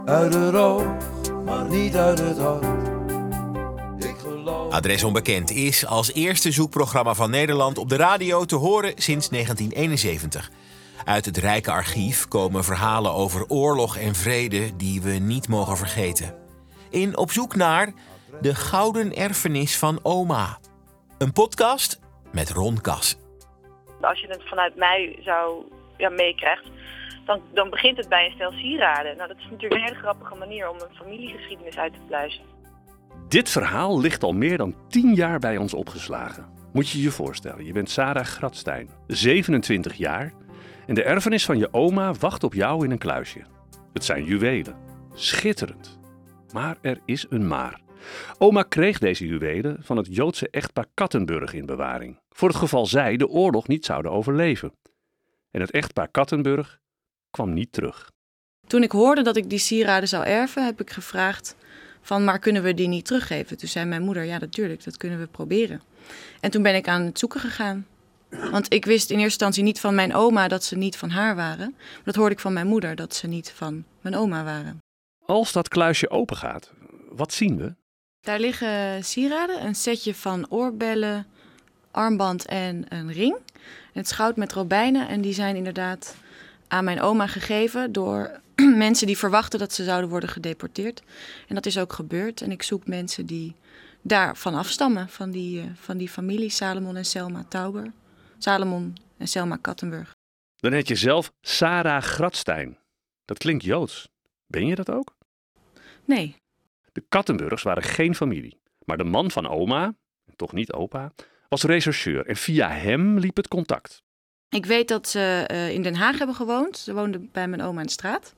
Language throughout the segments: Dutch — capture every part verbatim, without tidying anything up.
Uit het oog, maar niet uit het hart. Ik geloof... Adres Onbekend is als eerste zoekprogramma van Nederland op de radio te horen sinds negentien eenenzeventig. Uit het rijke archief komen verhalen over oorlog en vrede die we niet mogen vergeten. In Op zoek naar de gouden erfenis van oma. Een podcast met Ron Kas. Als je het vanuit mij zou ja, meekrijgt, dan, dan begint het bij een stel sieraden. Nou, dat is natuurlijk een hele grappige manier om een familiegeschiedenis uit te pluizen. Dit verhaal ligt al meer dan tien jaar bij ons opgeslagen. Moet je je voorstellen, je bent Sarah Gratstein, zevenentwintig jaar... en de erfenis van je oma wacht op jou in een kluisje. Het zijn juwelen. Schitterend. Maar er is een maar. Oma kreeg deze juwelen van het Joodse echtpaar Kattenburg in bewaring. Voor het geval zij de oorlog niet zouden overleven. En het echtpaar Kattenburg kwam niet terug. Toen ik hoorde dat ik die sieraden zou erven, heb ik gevraagd van, maar kunnen we die niet teruggeven? Toen zei mijn moeder, ja natuurlijk, dat kunnen we proberen. En toen ben ik aan het zoeken gegaan. Want ik wist in eerste instantie niet van mijn oma dat ze niet van haar waren. Maar dat hoorde ik van mijn moeder, dat ze niet van mijn oma waren. Als dat kluisje open gaat, wat zien we? Daar liggen sieraden, een setje van oorbellen, armband en een ring. Het is goud met robijnen en die zijn inderdaad aan mijn oma gegeven door mensen die verwachten dat ze zouden worden gedeporteerd. En dat is ook gebeurd. En ik zoek mensen die daarvan afstammen, van die, van die familie Salomon en Selma Tauber. Salomon en Selma Kattenburg. Dan heet je zelf Sarah Gratstein. Dat klinkt Joods. Ben je dat ook? Nee. De Kattenburgs waren geen familie. Maar de man van oma, toch niet opa, was rechercheur. En via hem liep het contact. Ik weet dat ze uh, in Den Haag hebben gewoond. Ze woonden bij mijn oma in de straat.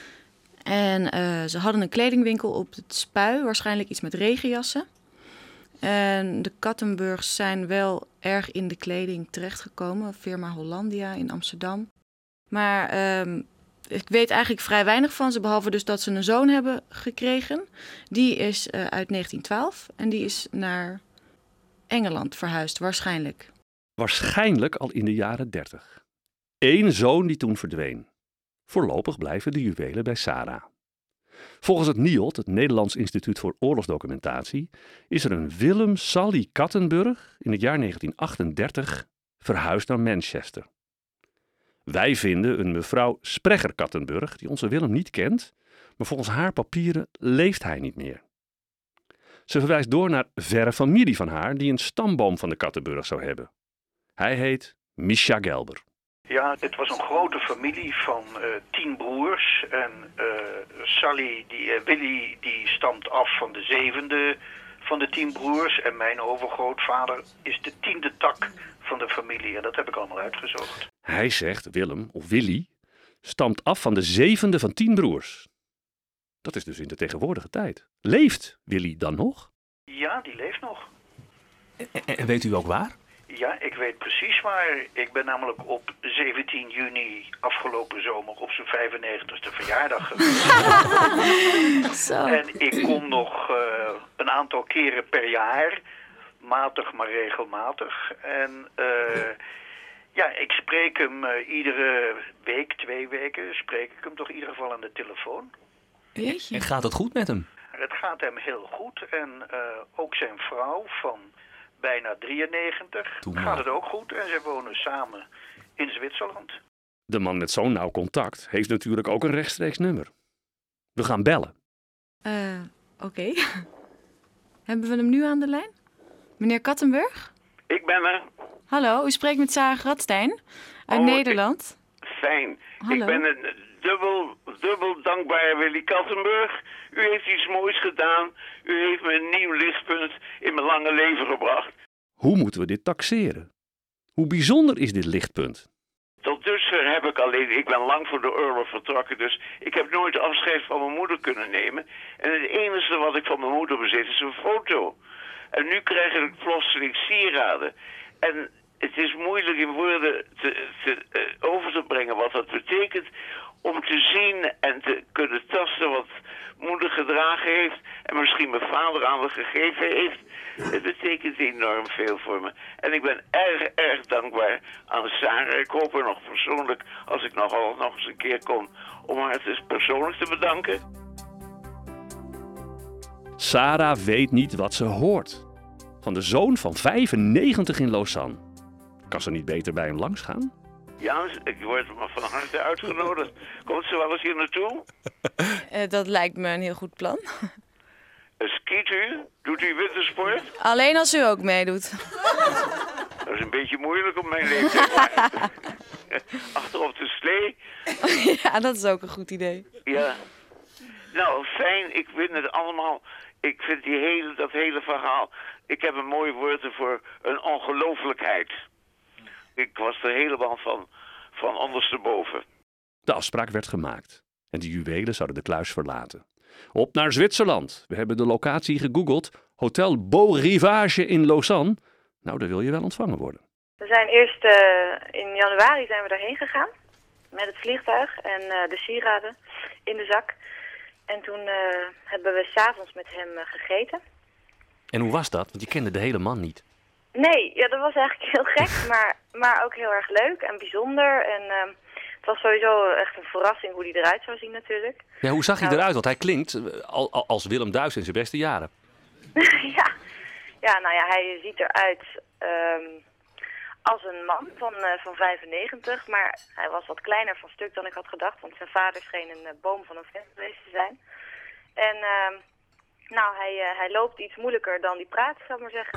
En uh, ze hadden een kledingwinkel op het Spui. Waarschijnlijk iets met regenjassen. En de Kattenburgs zijn wel erg in de kleding terechtgekomen. Firma Hollandia in Amsterdam. Maar um, ik weet eigenlijk vrij weinig van ze. Behalve dus dat ze een zoon hebben gekregen. Die is uh, uit negentien twaalf. En die is naar Engeland verhuisd, waarschijnlijk. Waarschijnlijk al in de jaren dertig. Eén zoon die toen verdween. Voorlopig blijven de juwelen bij Sarah. Volgens het N I O D, het Nederlands Instituut voor Oorlogsdocumentatie, is er een Willem Sally Kattenburg in het jaar negentien achtendertig verhuisd naar Manchester. Wij vinden een mevrouw Sprecher Kattenburg, die onze Willem niet kent, maar volgens haar papieren leeft hij niet meer. Ze verwijst door naar verre familie van haar, die een stamboom van de Kattenburg zou hebben. Hij heet Mischa Gelber. Ja, het was een grote familie van uh, tien broers. En uh, Sally, die, uh, Willy, die stamt af van de zevende van de tien broers. En mijn overgrootvader is de tiende tak van de familie. En dat heb ik allemaal uitgezocht. Hij zegt, Willem, of Willy, stamt af van de zevende van tien broers. Dat is dus in de tegenwoordige tijd. Leeft Willy dan nog? Ja, die leeft nog. En, en weet u ook waar? Ja, ik weet precies waar. Ik ben namelijk op zeventien juni afgelopen zomer op zijn vijfennegentigste verjaardag geweest. Zo. En ik kom nog uh, een aantal keren per jaar, matig maar regelmatig. En uh, ja, ik spreek hem uh, iedere week, twee weken, spreek ik hem toch in ieder geval aan de telefoon. Jeetje. En gaat het goed met hem? Het gaat hem heel goed en uh, ook zijn vrouw van bijna drieënnegentig gaat het ook goed en ze wonen samen in Zwitserland. De man met zo'n nauw contact heeft natuurlijk ook een rechtstreeks nummer. We gaan bellen. Uh, Oké. Okay. Hebben we hem nu aan de lijn? Meneer Kattenburg? Ik ben er. Hallo, u spreekt met Sarah Gratstein uit oh, Nederland. Ik, fijn. Hallo. Ik ben een dubbel, dubbel dankbare Willy Kattenburg. U heeft iets moois gedaan. U heeft me een nieuw lichtpunt in mijn lange leven gebracht. Hoe moeten we dit taxeren? Hoe bijzonder is dit lichtpunt? Tot dusver heb ik alleen, ik ben lang voor de oorlog vertrokken, dus ik heb nooit afscheid van mijn moeder kunnen nemen. En het enige wat ik van mijn moeder bezit is een foto. En nu krijg ik plotseling sieraden. En het is moeilijk in woorden te, te, uh, over te brengen wat dat betekent. Om te zien en te kunnen tasten wat moeder gedragen heeft en misschien mijn vader aan me gegeven heeft. Het betekent enorm veel voor me. En ik ben erg, erg dankbaar aan Sarah. Ik hoop er nog persoonlijk, als ik nog, al, nog eens een keer kom, om haar dus persoonlijk te bedanken. Sarah weet niet wat ze hoort. Van de zoon van vijfennegentig in Lausanne. Kan ze niet beter bij hem langs gaan? Ja, ik word maar van harte uitgenodigd. Komt ze wel eens hier naartoe? Uh, dat lijkt me een heel goed plan. Skiet u? Doet u wintersport? Alleen als u ook meedoet. Dat is een beetje moeilijk op mijn leeftijd. Maar... Achter op de slee. Ja, dat is ook een goed idee. Ja. Nou, fijn. Ik vind het allemaal... Ik vind die hele, dat hele verhaal... Ik heb een mooi woord ervoor. Een ongelooflijkheid. Ik was er helemaal van, van ondersteboven. De afspraak werd gemaakt. En de juwelen zouden de kluis verlaten. Op naar Zwitserland. We hebben de locatie gegoogeld. Hotel Beau Rivage in Lausanne. Nou, daar wil je wel ontvangen worden. We zijn eerst uh, in januari zijn we daarheen gegaan. Met het vliegtuig en uh, de sieraden in de zak. En toen uh, hebben we 's avonds met hem uh, gegeten. En hoe was dat? Want je kende de hele man niet. Nee, ja, dat was eigenlijk heel gek, maar, maar ook heel erg leuk en bijzonder. En uh, het was sowieso echt een verrassing hoe hij eruit zou zien natuurlijk. Ja, hoe zag hij nou, eruit? Want hij klinkt uh, al, al, als Willem Duis in zijn beste jaren. ja. ja, nou ja, hij ziet eruit um, als een man van, uh, van vijfennegentig. Maar hij was wat kleiner van stuk dan ik had gedacht, want zijn vader scheen een uh, boom van een vent geweest te zijn. En... Uh, Nou, hij, uh, hij loopt iets moeilijker dan die praat, zou ik maar zeggen.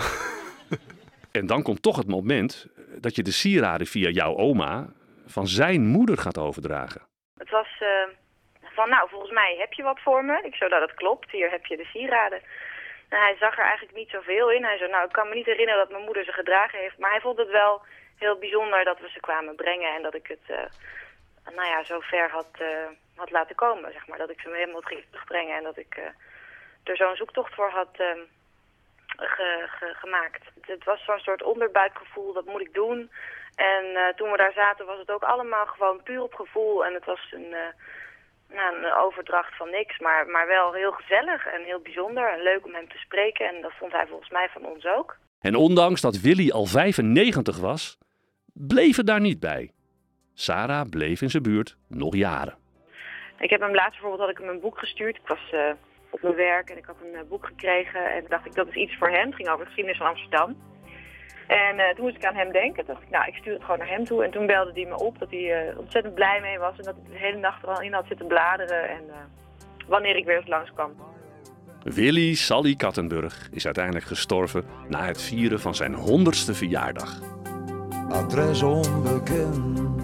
En dan komt toch het moment dat je de sieraden via jouw oma van zijn moeder gaat overdragen. Het was uh, van, nou, volgens mij heb je wat voor me. Ik zo, nou, dat klopt. Hier heb je de sieraden. En hij zag er eigenlijk niet zoveel in. Hij zei, nou, ik kan me niet herinneren dat mijn moeder ze gedragen heeft. Maar hij vond het wel heel bijzonder dat we ze kwamen brengen. En dat ik het, uh, nou ja, zo ver had, uh, had laten komen, zeg maar. Dat ik ze me helemaal ging terugbrengen en dat ik... Uh, er zo'n zoektocht voor had uh, ge, ge, gemaakt. Het, het was zo'n soort onderbuikgevoel, dat moet ik doen. En uh, toen we daar zaten was het ook allemaal gewoon puur op gevoel. En het was een, uh, nou, een overdracht van niks, maar, maar wel heel gezellig en heel bijzonder. En leuk om hem te spreken en dat vond hij volgens mij van ons ook. En ondanks dat Willy al vijfennegentig was, bleef het daar niet bij. Sarah bleef in zijn buurt nog jaren. Ik heb hem laatst bijvoorbeeld had ik hem een boek gestuurd. Ik was... Uh, op mijn werk en ik had een uh, boek gekregen en dacht ik dat is iets voor hem. Het ging over de geschiedenis van Amsterdam. En uh, toen moest ik aan hem denken. Toen dacht ik, nou, ik stuur het gewoon naar hem toe. En toen belde hij me op dat hij uh, ontzettend blij mee was en dat hij de hele nacht er al in had zitten bladeren en uh, wanneer ik weer eens langskwam. Willy Sally Kattenburg is uiteindelijk gestorven na het vieren van zijn honderdste verjaardag. Adres onbekend.